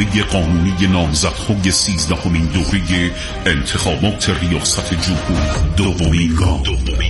برنامه قانونی نامزدهای 13مین دوره انتخابات ریاست جمهوری دومین گام.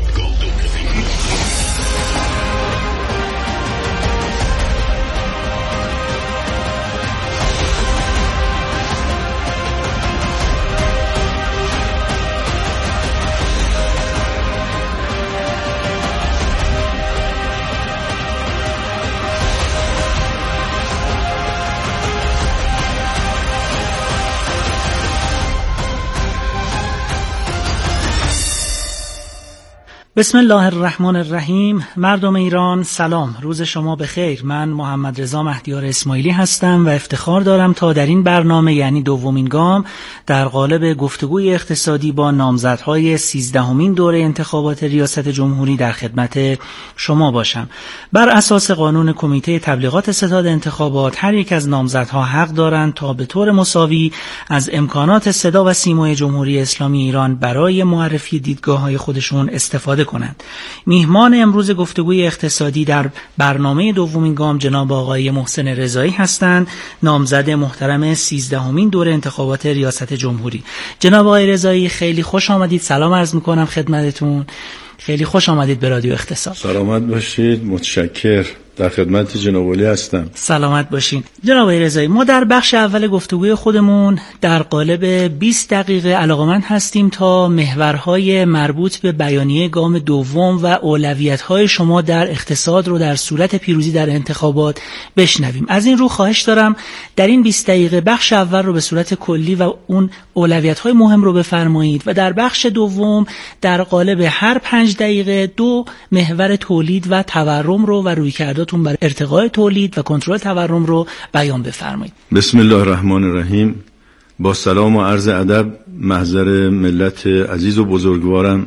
بسم الله الرحمن الرحیم. مردم ایران سلام، روز شما بخیر. من محمد رضا مهدیار اسماعیلی هستم و افتخار دارم تا در این برنامه یعنی دومین گام در قالب گفتگوی اقتصادی با نامزدهای 13مین دوره انتخابات ریاست جمهوری در خدمت شما باشم. بر اساس قانون کمیته تبلیغات ستاد انتخابات هر یک از نامزدها حق دارند تا به طور مساوی از امکانات صدا و سیمای جمهوری اسلامی ایران برای معرفی دیدگاه‌های خودشون استفاده کنند. میهمان امروز گفتگوی اقتصادی در برنامه دومین گام جناب آقای محسن رضایی هستند، نامزد محترم 13مین دوره انتخابات ریاست جمهوری. جناب آقای رضایی خیلی خوش آمدید، سلام عرض میکنم خدمتتون. خیلی خوش آمدید به رادیو اقتصاد. سلامت باشید، متشکر. در خدمت جناب عالی هستم. سلامت باشین. جناب آقای رضایی، ما در بخش اول گفتگوی خودمون در قالب 20 دقیقه علاقمند هستیم تا محورهای مربوط به بیانیه گام دوم و اولویت‌های شما در اقتصاد رو در صورت پیروزی در انتخابات بشنویم. از این رو خواهش دارم در این 20 دقیقه بخش اول رو به صورت کلی و اون اولویت‌های مهم رو بفرمایید و در بخش دوم در قالب هر 5 دقیقه 2 محور تولید و تورم رو و رویکردات بر ارتقاء تولید و کنترل تورم رو بیان بفرمایید. بسم الله الرحمن الرحیم. با سلام و عرض ادب محضر ملت عزیز و بزرگوارم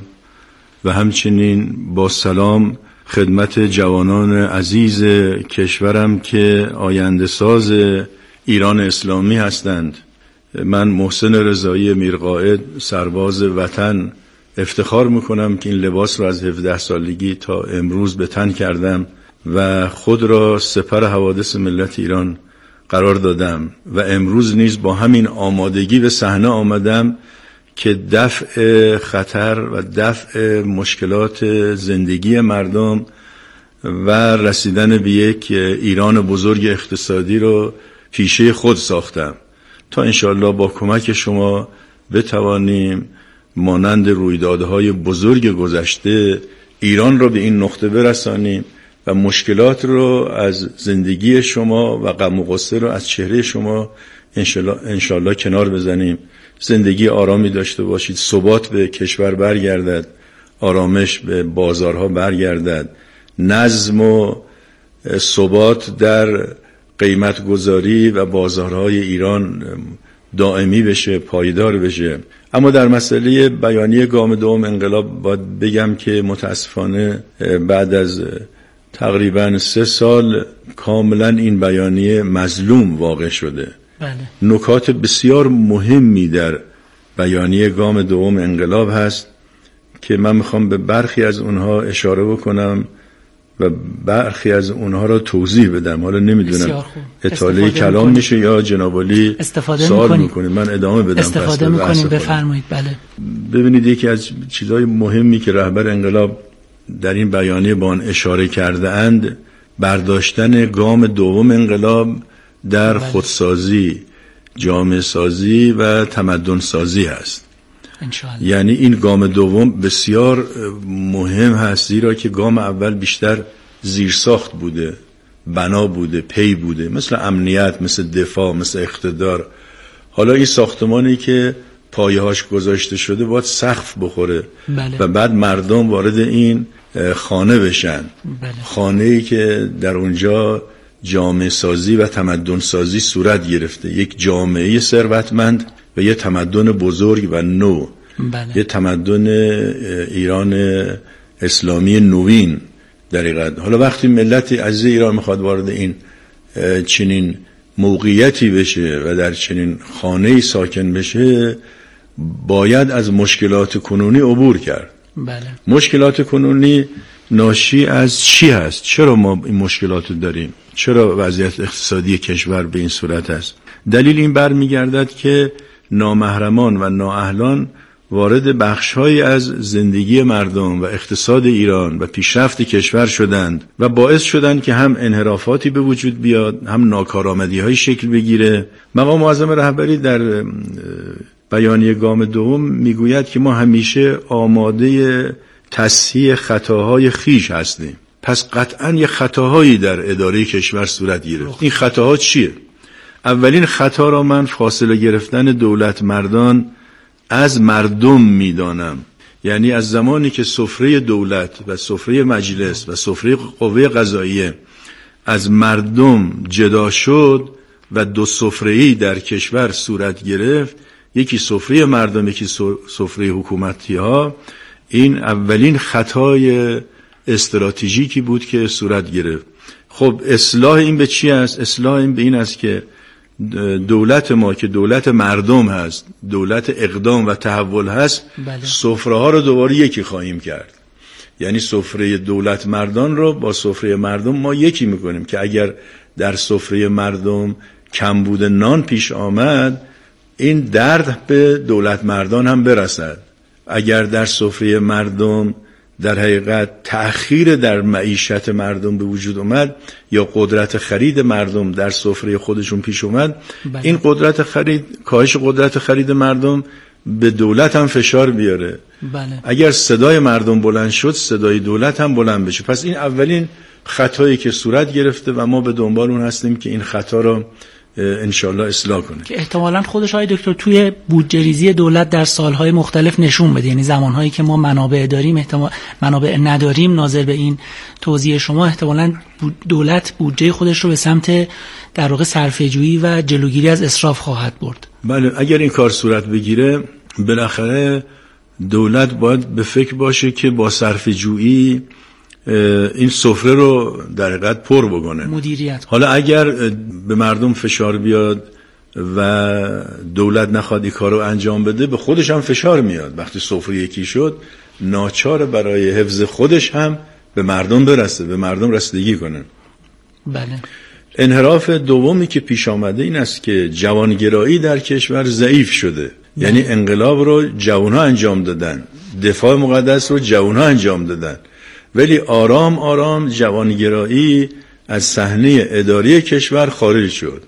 و همچنین با سلام خدمت جوانان عزیز کشورم که آینده ساز ایران اسلامی هستند. من محسن رضایی میرقائد، سرباز وطن، افتخار میکنم که این لباس رو از 17 سالگی تا امروز به تن کردم و خود را سپر حوادث ملت ایران قرار دادم و امروز نیز با همین آمادگی به صحنه آمدم که دفع خطر و دفع مشکلات زندگی مردم و رسیدن به یک ایران بزرگ اقتصادی رو پیشه خود ساختم تا انشاءالله با کمک شما بتوانیم مانند رویدادهای بزرگ گذشته ایران را به این نقطه برسانیم و مشکلات رو از زندگی شما و غم و غصه رو از چهره شما انشالله کنار بزنیم. زندگی آرامی داشته باشید، ثبات به کشور برگردد، آرامش به بازارها برگردد، نظم و ثبات در قیمت گذاری و بازارهای ایران دائمی بشه، پایدار بشه. اما در مسئله بیانیه گام دوم انقلاب باید بگم که متاسفانه بعد از تقریباً 3 سال کاملا این بیانیه مظلوم واقع شده. بله. نکات بسیار مهمی در بیانیه گام دوم انقلاب هست که من میخوام به برخی از اونها اشاره بکنم و برخی از اونها را توضیح بدم. حالا نمیدونم اطاله کلام میشه یا جناب عالی سوال میکنید، من ادامه بدم. استفاده میکنیم، بفرمایید. بله. ببینید یکی از چیزهای مهمی که رهبر انقلاب در این بیانیه با آن اشاره کرده اند برداشتن گام دوم انقلاب در خودسازی، جامعه سازی و تمدن سازی است. یعنی این گام دوم بسیار مهم هست، زیرا که گام اول بیشتر زیرساخت بوده، بنا بوده، پی بوده، مثل امنیت، مثل دفاع، مثل اقتدار. حالا این ساختمانی که پایه‌هاش گذاشته شده باید سقف بخوره. بله. و بعد مردم وارد این خانه بشن. بله. خانه‌ای که در اونجا جامعه سازی و تمدن سازی صورت گرفته، یک جامعه ثروتمند و یک تمدن بزرگ و نو. بله. یک تمدن ایران اسلامی نوین در حقیقت. حالا وقتی ملت عزیز ایران میخواد وارد این چنین موقعیتی بشه و در چنین خانه‌ای ساکن بشه، باید از مشکلات کنونی عبور کرد. بله. مشکلات کنونی ناشی از چی هست؟ چرا ما این مشکلات رو داریم؟ چرا وضعیت اقتصادی کشور به این صورت است؟ دلیل این برمیگردد که نامحرمان و نااهلان وارد بخش‌هایی از زندگی مردم و اقتصاد ایران و پیشرفت کشور شدند و باعث شدند که هم انحرافاتی به وجود بیاد، هم ناکارآمدی‌های شکل بگیره. مقام معظم رهبری در بیانیه گام دوم میگوید که ما همیشه آماده تصحیح خطاهای خویش هستیم. پس قطعاً یه خطاهایی در اداره کشور صورت گرفت. این خطاها چیه؟ اولین خطا را من فاصله گرفتن دولت مردان از مردم میدانم. یعنی از زمانی که سفره دولت و سفره مجلس و سفره قوه قضاییه از مردم جدا شد و دو سفره‌ای در کشور صورت گرفت، یکی سفره مردم، یکی سفره حکومتی ها، این اولین خطای استراتژیکی بود که صورت گرفت. خب اصلاح این به چی است؟ اصلاح این به این است که دولت ما که دولت مردم هست، دولت اقدام و تحول هست، سفره ها رو دوباره یکی خواهیم کرد. یعنی سفره دولت مردان رو با سفره مردم ما یکی میکنیم که اگر در سفره مردم کمبود نان پیش آمد، این درد به دولت مردان هم برسد. اگر در سفره مردم در حقیقت تأخیر در معیشت مردم به وجود اومد یا قدرت خرید مردم در سفره خودشون پیش اومد، این قدرت خرید، کاهش قدرت خرید مردم به دولت هم فشار بیاره. اگر صدای مردم بلند شد، صدای دولت هم بلند بشه. پس این اولین خطایی که صورت گرفته و ما به دنبال اون هستیم که این خطا رو انشالله اصلاح کنه، که احتمالاً خودش آقای دکتر توی بودجه ریزی دولت در سالهای مختلف نشون بده. یعنی زمانهایی که ما منابع داریم، منابع نداریم، ناظر به این توضیح شما احتمالاً دولت بودجه خودش رو به سمت در واقع صرفه‌جویی و جلوگیری از اسراف خواهد برد. بله، اگر این کار صورت بگیره، بالاخره دولت باید به فکر باشه که با صرفه‌جویی این سفره رو در حقیقت پر بکنه، مدیریت. حالا اگر به مردم فشار بیاد و دولت نخواد این کارو انجام بده، به خودش هم فشار میاد. وقتی سفره یکی شد، ناچار برای حفظ خودش هم به مردم برسه، به مردم رسیدگی کنه. بله. انحراف دومی که پیش آمده این است که جوانگرایی در کشور ضعیف شده. یعنی انقلاب رو جوانها انجام دادن، دفاع مقدس رو جوانها انجام دادن، ولی آرام آرام جوانگرایی از صحنه اداری کشور خارج شد.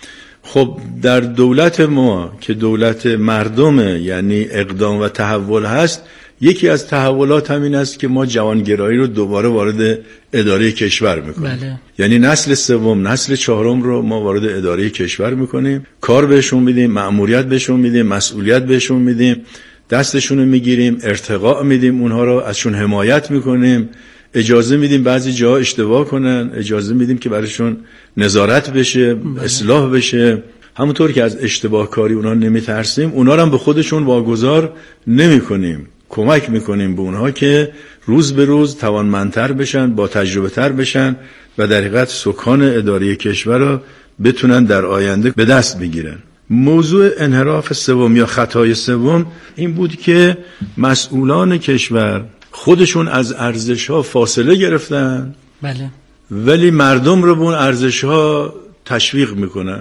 خب در دولت ما که دولت مردمه، یعنی اقدام و تحول هست، یکی از تحولات همین است که ما جوانگرایی رو دوباره وارد اداره کشور میکنیم. بله. یعنی نسل سوم، نسل چهارم رو ما وارد اداره کشور میکنیم، کار بهشون میدیم، مأموریت بهشون میدیم، مسئولیت بهشون میدیم، دستشون رو میگیریم، ارتقاء میدیم، اونها رو ازشون حمایت میکنیم، اجازه میدیم بعضی جاها اشتباه کنن، اجازه میدیم که براشون نظارت بشه، اصلاح بشه. همونطور که از اشتباه کاری اونها نمیترسیم، اونها رو هم به خودشون واگذار نمیکنیم، کمک میکنیم به اونها که روز به روز توانمندتر بشن، با تجربه تر بشن و در حقیقت سکان اداری کشور رو بتونن در آینده به دست بگیرن. موضوع انحراف سوم یا خطای سوم این بود که مسئولان کشور خودشون از ارزش‌ها فاصله گرفتن. بله. ولی مردم رو به اون ارزش‌ها تشویق میکنن.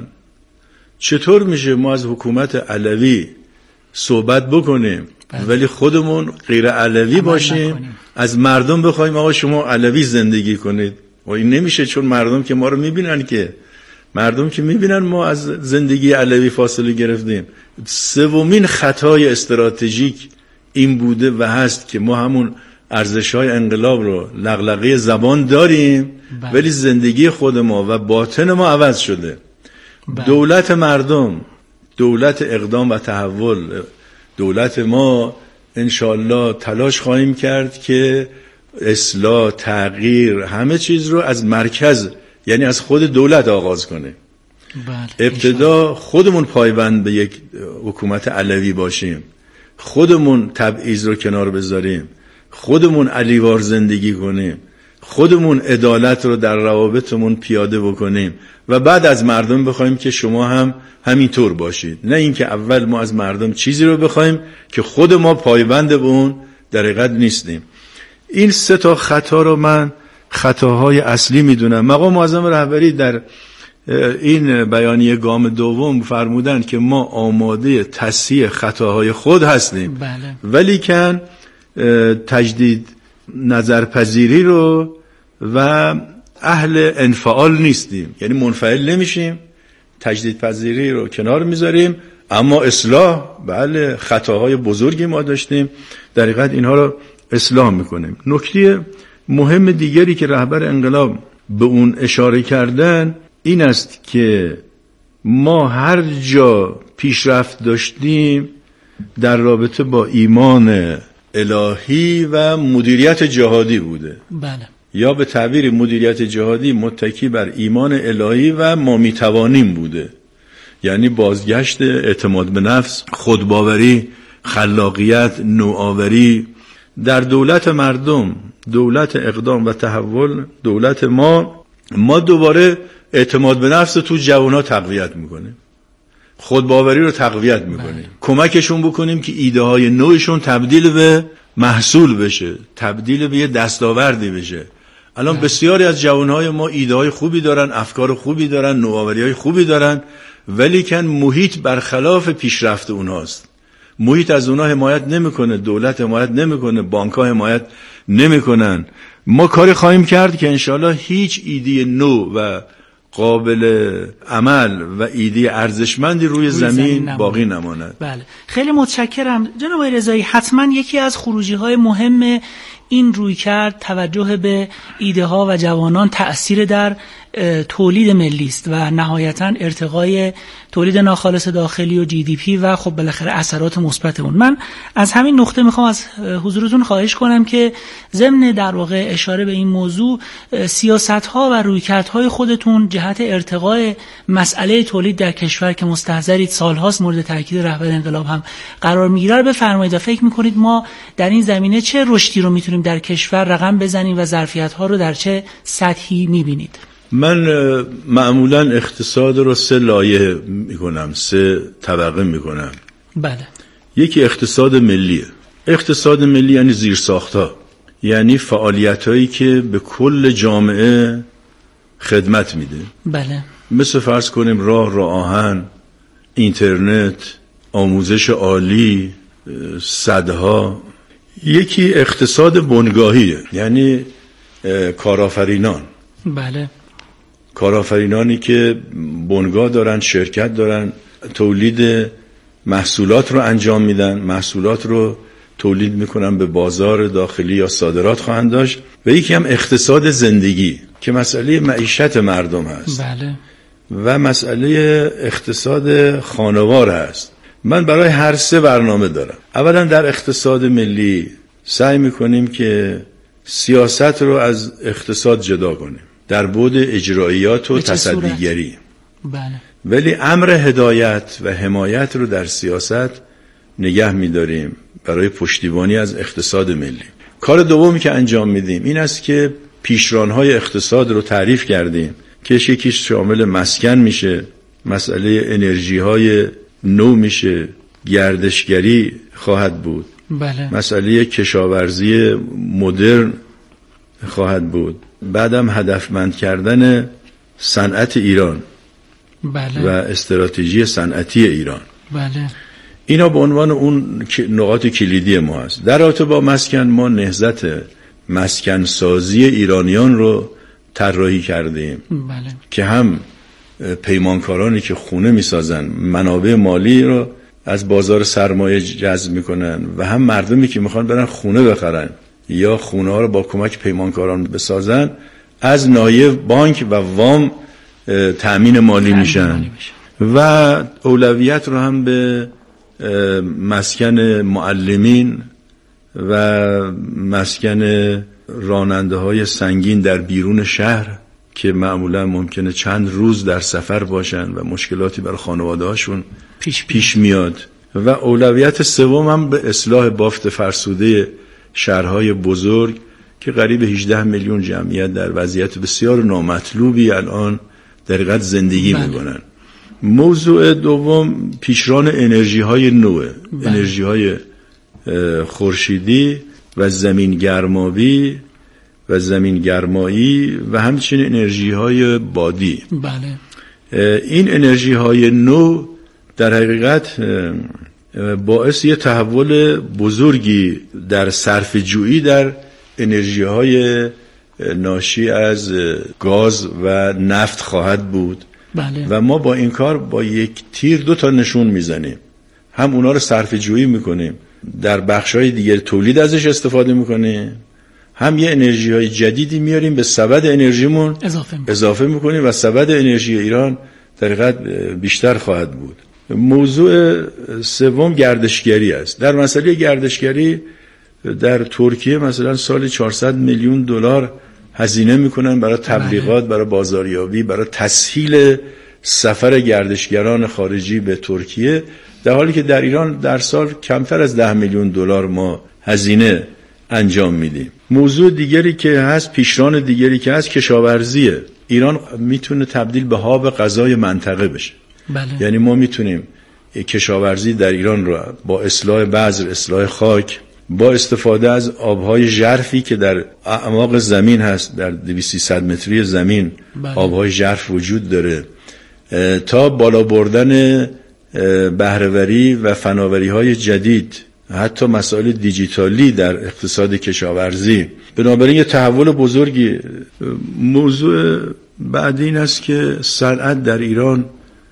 چطور میشه ما از حکومت علوی صحبت بکنیم ولی خودمون غیر علوی باشیم، از مردم بخوایم آقا شما علوی زندگی کنید؟ و این نمیشه، چون مردم که ما رو میبینن، که مردم که میبینن ما از زندگی علوی فاصله گرفتیم. سومین خطای استراتژیک این بوده و هست که ما همون ارزش‌های انقلاب رو لغلقه زبان داریم ولی زندگی خود ما و باطن ما عوض شده. دولت مردم، دولت اقدام و تحول، دولت ما انشالله تلاش خواهیم کرد که اصلاح، تغییر، همه چیز رو از مرکز، یعنی از خود دولت آغاز کنه. ابتدا خودمون پایبند به یک حکومت علوی باشیم، خودمون تبعیض رو کنار بذاریم، خودمون علیوار زندگی کنیم، خودمون عدالت رو در روابطمون پیاده بکنیم و بعد از مردم بخوایم که شما هم همینطور باشید. نه اینکه اول ما از مردم چیزی رو بخوایم که خود ما پایبند به اون در حقیقت نیستیم. این سه تا خطا رو من خطاهای اصلی میدونم. مقام معظم رهبری در این بیانیه گام دوم فرمودن که ما آماده تصحیح خطاهای خود هستیم، بله. ولی کن تجدید نظرپذیری رو و اهل انفعال نیستیم، یعنی منفعل نمیشیم، تجدید پذیری رو کنار میذاریم، اما اصلاح، بله خطاهای بزرگی ما داشتیم، در حقیقت اینها رو اصلاح میکنیم. نکته مهم دیگری که رهبر انقلاب به اون اشاره کردن این است که ما هر جا پیشرفت داشتیم در رابطه با ایمان الهی و مدیریت جهادی بوده. بله. یا به تعبیر مدیریت جهادی متکی بر ایمان الهی و ما میتوانیم بوده، یعنی بازگشت اعتماد به نفس، خودباوری، خلاقیت، نوآوری در دولت مردم، دولت اقدام و تحول، دولت ما دوباره اعتماد به نفس تو جوانها تقویت میکنیم، خودباوری رو تقویت میکنیم، کمکشون بکنیم که ایده های نوشون تبدیل به محصول بشه، تبدیل به یه دستاوردی بشه. الان بسیاری از جوانهای ما ایده های خوبی دارن، افکار خوبی دارن، نوآوری های خوبی دارن، ولی کن محیط برخلاف پیشرفت اونهاست. محیط از اونها حمایت نمیکنه، دولت حمایت نمیکنه، بانک‌ها حمایت نمیکنن. ما کاری خواهیم کرد که انشالله هیچ ایده نو و قابل عمل و ایده ارزشمندی روی زمین باقی نماند. بله، خیلی متشکرم جناب آقای رضایی. حتما یکی از خروجی‌های مهم این رویکرد توجه به ایده ها و جوانان، تأثیر در تولید ملی است و نهایتاً ارتقای تولید ناخالص داخلی و GDP و خب بالاخره اثرات مثبت اون. من از همین نقطه میخوام از حضورتون خواهش کنم که ضمن در واقع اشاره به این موضوع سیاست‌ها و رویکردهای خودتون جهت ارتقای مسئله تولید در کشور که مستحضرید سالهاست مورد تاکید رهبر انقلاب هم قرار میگیره بفرمایید و فکر میکنید ما در این زمینه چه رشدی رو میتونیم در کشور رقم بزنیم و ظرفیت‌ها رو در چه سطحی میبینید؟ من معمولا اقتصاد رو 3 لایه میکنم، 3 طبقه میکنم. بله. یکی اقتصاد ملیه. اقتصاد ملی یعنی زیرساخت‌ها، یعنی فعالیت‌هایی که به کل جامعه خدمت میده. بله. مثل فرض کنیم راه آهن، اینترنت، آموزش عالی، سدها. یکی اقتصاد بنگاهیه، یعنی کارآفرینان. بله. کارآفرینانی که بنگاه دارن، شرکت دارن، تولید محصولات رو انجام میدن، محصولات رو تولید میکنن، به بازار داخلی یا صادرات خواهند داشت. و یکی هم اقتصاد زندگی که مسئله معیشت مردم هست. بله. و مسئله اقتصاد خانوار هست. من برای هر 3 برنامه دارم. اولا در اقتصاد ملی سعی میکنیم که سیاست رو از اقتصاد جدا کنیم در بعد اجراییات و تصدیگری. بله. ولی امر هدایت و حمایت رو در سیاست نگه می‌داریم برای پشتیبانی از اقتصاد ملی. کار دومی که انجام میدیم این است که پیشران‌های اقتصاد رو تعریف کردیم که یکیش شامل مسکن میشه، مسئله انرژی‌های نو میشه، گردشگری خواهد بود. بله. مسئله کشاورزی مدرن خواهد بود. بعدم هدفمند کردن صنعت ایران. بله. و استراتژی صنعتی ایران. بله. اینا به عنوان اون نقاط کلیدی ما هست. در رابطه با مسکن ما نهضت مسکن سازی ایرانیان رو طراحی کردیم. بله. که هم پیمانکارانی که خونه میسازن منابع مالی رو از بازار سرمایه جذب میکنن و هم مردمی که میخوان برن خونه بخرن یا خونه ها رو با کمک پیمانکاران بسازن از نایب بانک و وام تأمین مالی میشن. و اولویت رو هم به مسکن معلمین و مسکن راننده های سنگین در بیرون شهر که معمولا ممکنه چند روز در سفر باشن و مشکلاتی برای خانواده هاشون پیش میاد. و اولویت سوم هم به اصلاح بافت فرسوده شهرهای بزرگ که قریب 18 میلیون جمعیت در وضعیت بسیار نامطلوبی الان در حقیقت زندگی میکنن. موضوع دوم پیشران انرژی های نوه، انرژی های خورشیدی و زمین گرمابی و زمین گرمایی و همچنین انرژی های بادی. بله. این انرژی های نو در حقیقت باعث یه تحول بزرگی در صرفه جویی در انرژی های ناشی از گاز و نفت خواهد بود. بله. و ما با این کار با یک تیر 2 تا نشون میزنیم، هم اونا رو صرفه جویی میکنیم، در بخش‌های دیگر تولید ازش استفاده میکنیم، هم یه انرژی های جدیدی میاریم به سبد انرژیمون اضافه میکنیم و سبد انرژی ایران در حقیقت بیشتر خواهد بود. موضوع سوم گردشگری است. در مسئله گردشگری در ترکیه مثلا سال 400 میلیون دلار هزینه میکنن برای تبلیغات، برای بازاریابی، برای تسهیل سفر گردشگران خارجی به ترکیه، در حالی که در ایران در سال کمتر از 10 میلیون دلار ما هزینه انجام میدیم. موضوع دیگری که هست، پیشران دیگری که هست، کشاورزیه. ایران میتونه تبدیل به هاب غذای منطقه بشه. بله. یعنی ما میتونیم کشاورزی در ایران رو با اصلاح بذر، اصلاح خاک، با استفاده از آبهای ژرفی که در اعماق زمین هست، در 200-300 متری زمین آبهای ژرف وجود داره، تا بالا بردن بهره‌وری و فناوری‌های جدید، حتی مسائل دیجیتالی در اقتصاد کشاورزی. بنابراین یه تحول بزرگی. موضوع بعدی این است که صنعت در ایران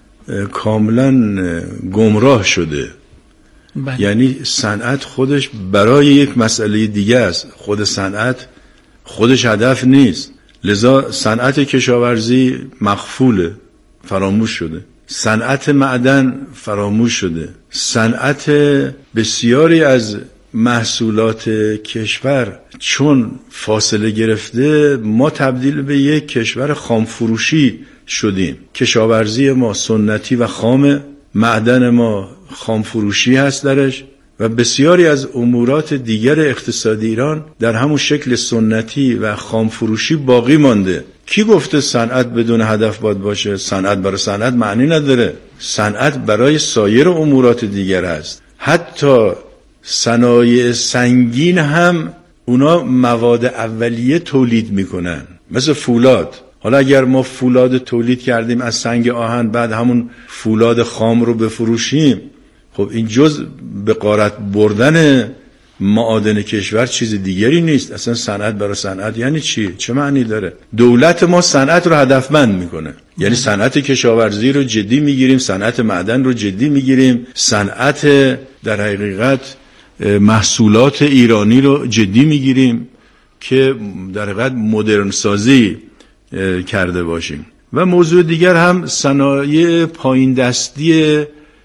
کاملا گمراه شده. بله. یعنی صنعت خودش برای یک مسئله دیگه است، خود صنعت خودش هدف نیست. لذا صنعت کشاورزی مغفوله، فراموش شده. صنعت معدن فراموش شده. صنعت بسیاری از محصولات کشور چون فاصله گرفته، ما تبدیل به یک کشور خامفروشی شدیم. کشاورزی ما سنتی و خامه، معدن ما خامفروشی هست درش، و بسیاری از امورات دیگر اقتصادی ایران در همون شکل سنتی و خامفروشی باقی مانده. کی گفته صنعت بدون هدف باید باشه؟ صنعت برای صنعت معنی نداره. صنعت برای سایر امورات دیگر هست. حتی صنایع سنگین هم اونا مواد اولیه تولید میکنن، مثل فولاد. حالا اگر ما فولاد تولید کردیم از سنگ آهن، بعد همون فولاد خام رو بفروشیم، خب این جز به غارت بردن معادن کشور چیز دیگری نیست. اصلا صنعت برای صنعت یعنی چی؟ چه معنی داره؟ دولت ما صنعت رو هدفمند میکنه، یعنی صنعت کشاورزی رو جدی میگیریم، صنعت معدن رو جدی میگیریم، صنعت در حقیقت محصولات ایرانی رو جدی میگیریم که در حقیقت مدرن سازی کرده باشیم. و موضوع دیگر هم صنایع پایین دستی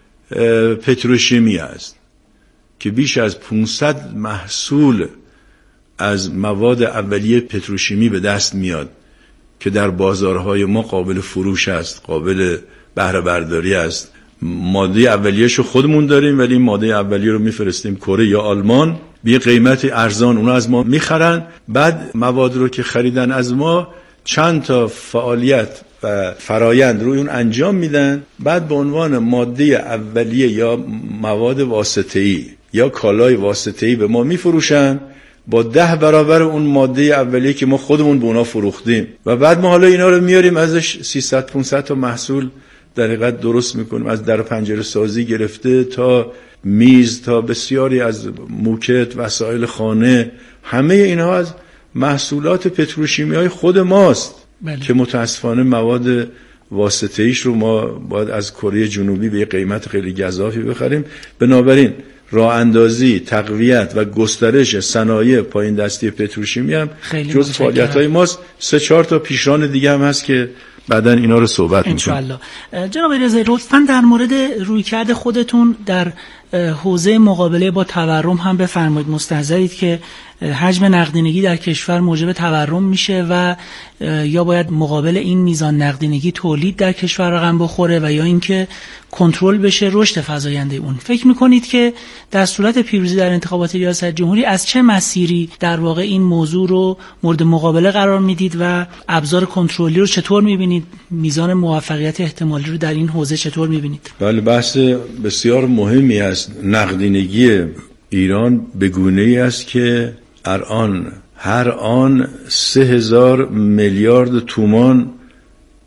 پتروشیمی است که بیش از 500 محصول از مواد اولیه پتروشیمی به دست میاد که در بازارهای ما قابل فروش است، قابل بهره برداری است. ماده اولیه‌شو خودمون داریم، ولی ماده اولیه رو میفرستیم کره یا آلمان به قیمت ارزان، اونا از ما میخرن. بعد مواد رو که خریدن از ما چند تا فعالیت و فرایند روی اون انجام میدن، بعد به عنوان ماده اولیه یا مواد واسطه‌ای یا کالای واسطه‌ای به ما میفروشن با 10 برابر اون ماده اولیه که ما خودمون به اونا فروختیم. و بعد ما حالا اینا رو میاریم ازش 300-500 تا محصول در حقیقت درست میکنیم، از در پنجره سازی گرفته تا میز تا بسیاری از موکت، وسایل خانه، همه اینها از محصولات پتروشیمی های خود ماست. بله. که متاسفانه مواد واسطه‌ایش رو ما باید از کره جنوبی به قیمت خیلی گزافی بخریم. بنابراین راه اندازی، تقویت و گسترش صنایع پایین دستی پتروشیمی هم جز فعالیت‌های ماست. 3-4 تا پیشران دیگه هم هست که بعداً اینا رو صحبت می‌کنیم. انشالله. جناب رضایی، لطفاً در مورد رویکرد خودتون در حوزه مقابله با تورم هم بفرمایید. مستحضرید که حجم نقدینگی در کشور موجب تورم میشه و یا باید مقابل این میزان نقدینگی تولید در کشور رقم بخوره و یا اینکه کنترل بشه رشد فزاینده اون. فکر میکنید که در صورت پیروزی در انتخابات ریاست جمهوری از چه مسیری در واقع این موضوع رو مورد مقابله قرار میدید و ابزار کنترلی رو چطور میبینید؟ میزان موفقیت احتمالی رو در این حوزه چطور میبینید؟ بله، بحث بسیار مهمی است. نقدینگی ایران به گونه‌ای است که هر آن 3000 میلیارد تومان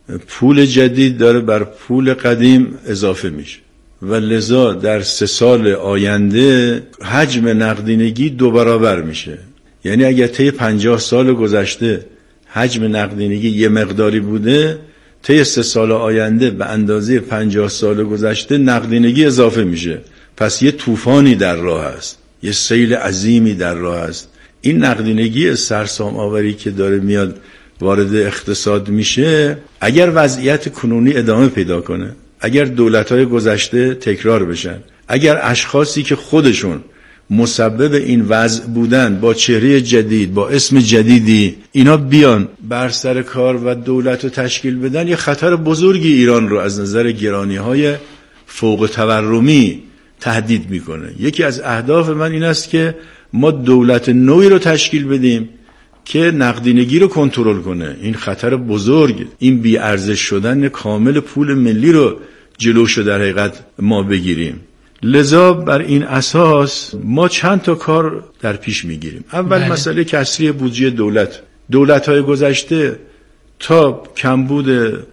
پول جدید داره بر پول قدیم اضافه میشه و لذا در 3 سال آینده حجم نقدینگی 2 برابر میشه. یعنی اگر طی 50 سال گذشته حجم نقدینگی یه مقداری بوده، طی 3 سال آینده به اندازه 50 سال گذشته نقدینگی اضافه میشه. پس یه طوفانی در راه است، یه سیل عظیمی در راه است. این نقدینگی سرسام آوری که داره میاد وارد اقتصاد میشه، اگر وضعیت کنونی ادامه پیدا کنه، اگر دولت‌های گذشته تکرار بشن، اگر اشخاصی که خودشون مسبب این وضع بودن با چهره جدید، با اسم جدیدی، اینا بیان بر سر کار و دولت رو تشکیل بدن، یه خطر بزرگی ایران رو از نظر گرانی‌های فوق تورمی تهدید میکنه. یکی از اهداف من این است که ما دولت نوعی رو تشکیل بدیم که نقدینگی رو کنترل کنه. این خطر بزرگ، این بی‌ارزش شدن کامل پول ملی رو جلوشو در حقیقت ما بگیریم. لذا بر این اساس ما چند تا کار در پیش میگیریم. اول مسئله کسری بودجه دولت‌های گذشته تا کمبود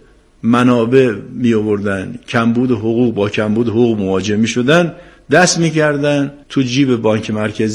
منابع می آوردن، کمبود حقوق با کمبود حقوق مواجه می شدن، دست می کردن تو جیب بانک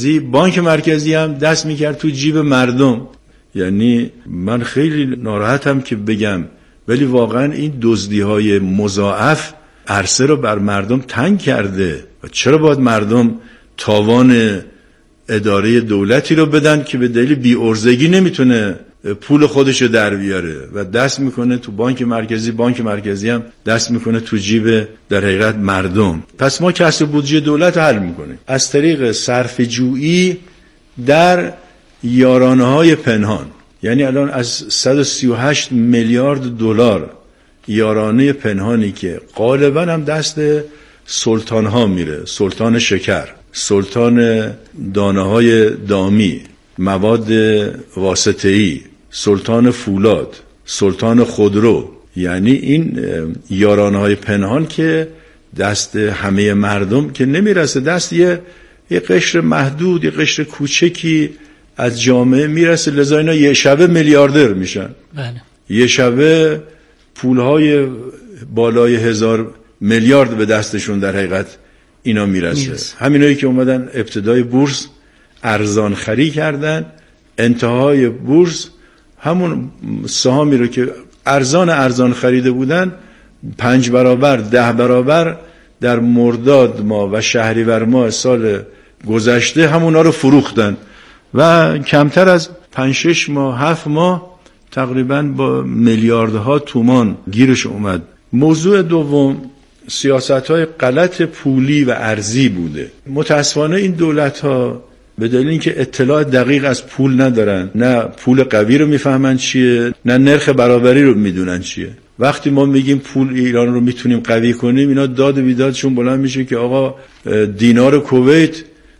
مرکزی هم دست می کرد تو جیب مردم. یعنی من خیلی ناراحتم که بگم، ولی واقعا این دزدی‌های مضاعف عرصه رو بر مردم تنگ کرده. و چرا باید مردم تاوان اداره دولتی رو بدن که به دلیل بی‌عرضگی نمیتونه پول خودشو در بیاره و دست میکنه تو بانک مرکزی هم دست میکنه تو جیب در حقیقت مردم. پس ما کسر بودجه دولت حل میکنیم از طریق صرف جویی در یارانه‌های پنهان. یعنی الان از 138 میلیارد دلار یارانه پنهانی که غالبا هم دست سلطان ها میره، سلطان شکر، سلطان دانه های دامی، مواد واسطه‌ای، سلطان فولاد، سلطان خودرو، یعنی این یارانه های پنهان که دست همه مردم که نمیرسه، دست یه قشر محدود، یه قشر کوچکی از جامعه میرسه. لذا اینا یه شبه میلیاردر میشن. بله. یه شبه پولهای بالای 1000 میلیارد به دستشون در حقیقت اینا میرسه. همینایی که اومدن ابتدای بورس ارزان خری کردن، انتهای بورس همون سهامی رو که ارزان خریده بودن 5 برابر 10 برابر در مرداد ماه و شهریور ماه سال گذشته همونا رو فروختن و کمتر از 5-6 ماه 7 ماه تقریبا با میلیاردها تومان گیرش اومد. موضوع دوم سیاست‌های غلط پولی و ارزی بوده. متاسفانه این دولت‌ها به دلیل اینکه اطلاع دقیق از پول ندارن، نه پول قوی رو میفهمن چیه، نه نرخ برابری رو میدونن چیه. وقتی ما میگیم پول ایران رو میتونیم قوی کنیم، اینا داد و بیدادشون بلند میشه که آقا دینار کویت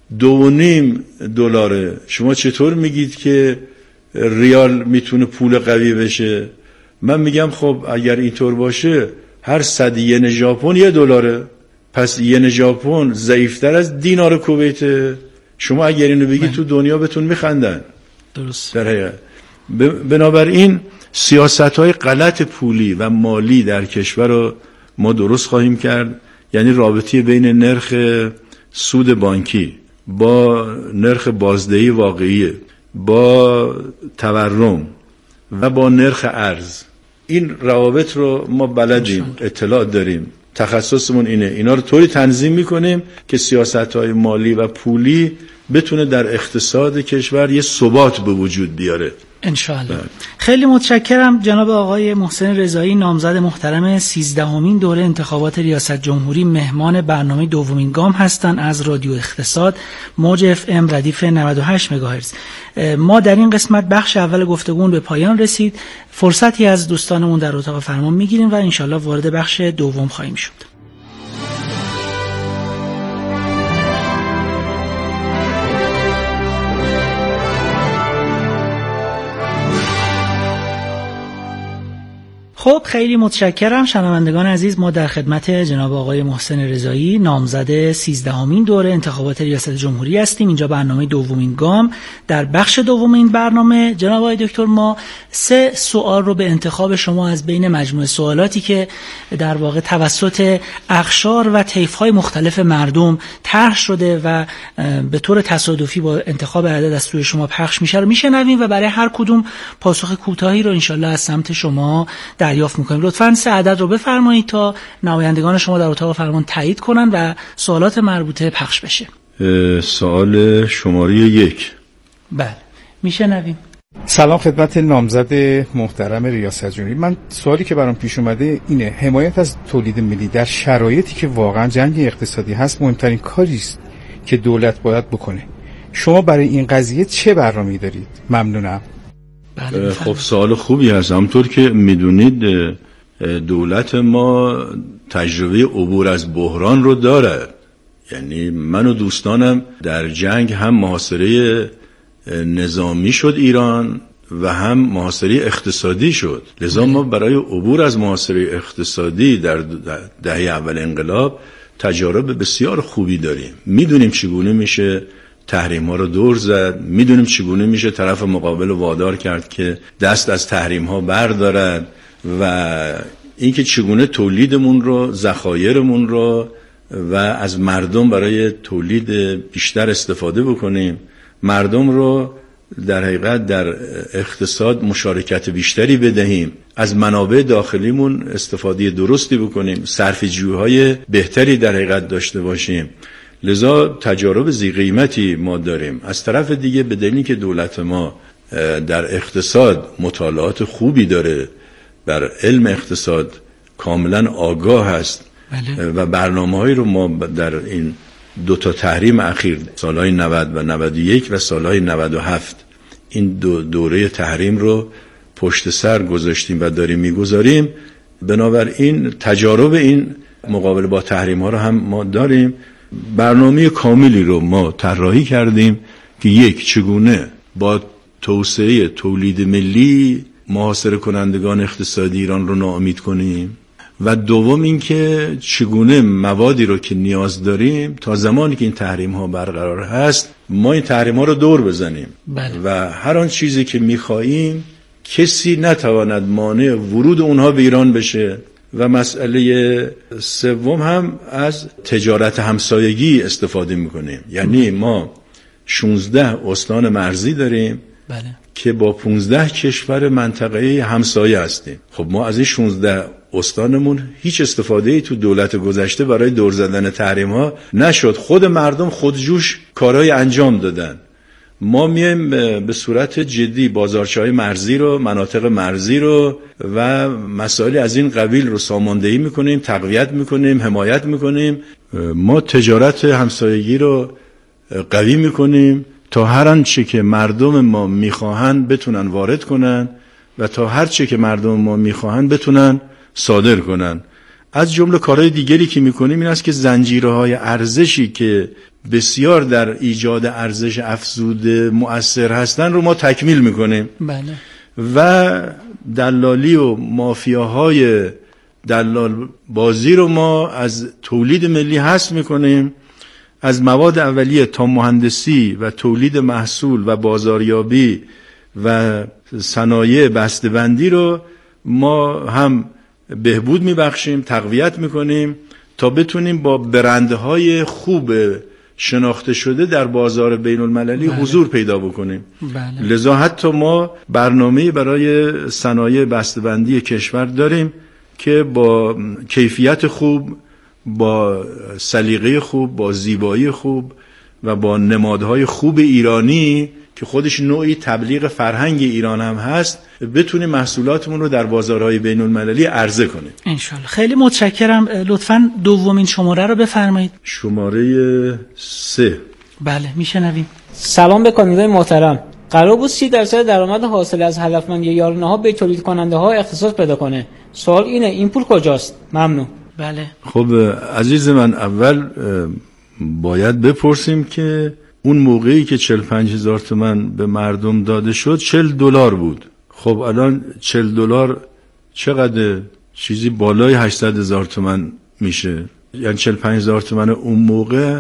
2.5 دلاره، شما چطور میگید که ریال میتونه پول قوی بشه؟ من میگم خب اگر اینطور باشه هر 100 ین ژاپن $1، پس ین ژاپن ضعیفتر از دینار کویت. شما اگر اینو بگید تو دنیا بهتون میخندن. درست. در حقیقت بنابراین سیاست‌های غلط پولی و مالی در کشور رو ما درست خواهیم کرد. یعنی رابطه بین نرخ سود بانکی با نرخ بازدهی واقعی، با تورم و با نرخ ارز، این روابط رو ما بلدیم، اطلاع داریم، تخصصمون اینه. اینا رو طوری تنظیم میکنیم که سیاست‌های مالی و پولی بتونه در اقتصاد کشور یه ثبات به وجود بیاره انشاءالله. خیلی متشکرم جناب آقای محسن رضایی، نامزد محترم 13مین دوره انتخابات ریاست جمهوری، مهمان برنامه دومین گام هستند از رادیو اقتصاد موج FM ردیف 98 مگاهرتز. ما در این قسمت بخش اول گفتگو به پایان رسید. فرصتی از دوستانمون در اتاق فرمان میگیریم و انشاءالله وارد بخش دوم خواهیم شد. خب خیلی متشکرم شنوندگان عزیز. ما در خدمت جناب آقای محسن رضایی نامزد 13مین دوره انتخابات ریاست جمهوری هستیم. اینجا برنامه دومین گام. در بخش دوم این برنامه جناب آقای دکتر ما 3 سوال رو به انتخاب شما از بین مجموعه سوالاتی که در واقع توسط اقشار و طیف‌های مختلف مردم طرح شده و به طور تصادفی با انتخاب عدد از سوی شما پخش میشه رو میشنویم و برای هر کدوم پاسخ کوتاهی رو انشالله از سمت شما دریافت میکنیم. لطفاً 3 عدد رو بفرمایید تا نمایندگان شما در اتاق فرمان تایید کنن و سوالات مربوطه پخش بشه. سوال شماره 1. بله میشنویم. سلام خدمت نامزد محترم ریاست جمهوری. من سوالی که برام پیش اومده اینه: حمایت از تولید ملی در شرایطی که واقعا جنگ اقتصادی هست مهمترین کاری است که دولت باید بکنه. شما برای این قضیه چه برنامه‌ای دارید؟ ممنونم. خب سوال خوبی هست. همونطور که میدونید دولت ما تجربه عبور از بحران رو داره. یعنی من و دوستانم در جنگ هم محاصره نظامی شد ایران و هم محاصره اقتصادی شد. لذا ما برای عبور از محاصره اقتصادی در دهه اول انقلاب تجارب بسیار خوبی داریم. میدونیم چگونه میشه تحریم ها رو دور زد، میدونیم چگونه میشه طرف مقابل وادار کرد که دست از تحریم ها بردارد و اینکه چگونه تولیدمون رو، ذخایرمون رو و از مردم برای تولید بیشتر استفاده بکنیم، مردم رو در حقیقت در اقتصاد مشارکت بیشتری بدهیم، از منابع داخلیمون استفاده درستی بکنیم، صرفه‌جویی‌های بهتری در حقیقت داشته باشیم. لذا تجارب ذی قیمتی ما داریم. از طرف دیگه به دلیلی که دولت ما در اقتصاد مطالعات خوبی داره، بر علم اقتصاد کاملا آگاه هست، بله. و برنامه‌هایی رو ما در این 2 تحریم اخیر، سالهای 90 و 91 و سالهای 97، این دوره تحریم رو پشت سر گذاشتیم و داریم میگذاریم. بنابراین تجارب این مقابله با تحریم ها رو هم ما داریم. برنامه کاملی رو ما طراحی کردیم که یک، چگونه با توسعه تولید ملی محاصره کنندگان اقتصادی ایران رو ناامید کنیم و دوم اینکه چگونه موادی رو که نیاز داریم تا زمانی که این تحریم ها برقرار هست ما این تحریم ها رو دور بزنیم. بله. و هر آن چیزی که میخواییم کسی نتواند مانع ورود اونها به ایران بشه. و مسئله سوم هم از تجارت همسایگی استفاده میکنیم. یعنی ما 16 استان مرزی داریم، بله. که با 15 کشور منطقه همسایه هستیم. خب ما از این 16 استانمون هیچ استفاده‌ای تو دولت گذشته برای دور زدن تحریم ها نشد. خود مردم خودجوش کارهای انجام دادن. ما میایم به صورت جدی بازارچه‌های مرزی رو، مناطق مرزی رو و مسائل از این قبیل رو ساماندهی میکنیم، تقویت میکنیم، حمایت میکنیم. ما تجارت همسایگی رو قوی میکنیم تا هر آنچه که مردم ما میخواهند بتونن وارد کنن و تا هر چه که مردم ما میخواهند بتونن صادر کنن. از جمله کارهای دیگری که میکنیم این است که زنجیرهای ارزشی که بسیار در ایجاد ارزش افزوده مؤثر هستن رو ما تکمیل میکنیم. بله. و دلالی و مافیاهای دلال بازی رو ما از تولید ملی حذف میکنیم. از مواد اولیه تا مهندسی و تولید محصول و بازاریابی و صنایع بسته‌بندی رو ما هم بهبود میبخشیم، تقویت میکنیم تا بتونیم با برندهای خوب شناخته شده در بازار بین المللی حضور پیدا بکنیم. بله. لذا حتی ما برنامه برای صنایع بسته‌بندی کشور داریم که با کیفیت خوب، با سلیقه خوب، با زیبایی خوب و با نمادهای خوب ایرانی که خودش نوعی تبلیغ فرهنگ ایران هم هست بتونیم محصولاتمون رو در بازارهای بین المللی عرضه کنیم انشالله. خیلی متشکرم. لطفاً دومین شماره رو بفرمایید. شماره 3. بله میشنویم. سلام به کاندیدای محترم. قرار بود 30% درآمد حاصل از هدفمندی یارانه ها به تولید کننده ها اختصاص پیدا کنه. سوال اینه این پول کجاست؟ ممنون. بله. خب عزیز من، اول باید بپرسیم که اون موقعی که 45,000 تومان به مردم داده شد $40 بود. خب الان $40 چقدر؟ چیزی بالای 800,000 تومان میشه، یعنی 45,000 تومان اون موقع